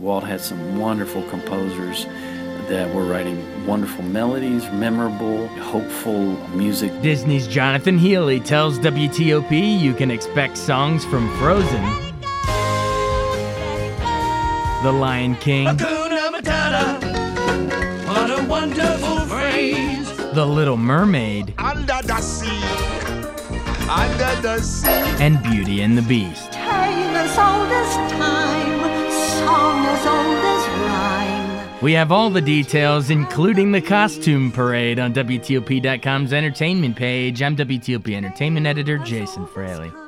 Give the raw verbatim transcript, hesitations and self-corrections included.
Walt had some wonderful composers that were writing wonderful melodies, memorable, hopeful music. Disney's Jonathan Healy tells W T O P you can expect songs from Frozen, The Lion King, Hakuna Matata, what a wonderful phrase. The Little Mermaid, Under the sea, under the sea, and Beauty and the Beast. Tale as old as time, song as old as rhyme. We have all the details, including the costume parade, on W T O P dot com's entertainment page. I'm W T O P Entertainment Editor Jason Fraley.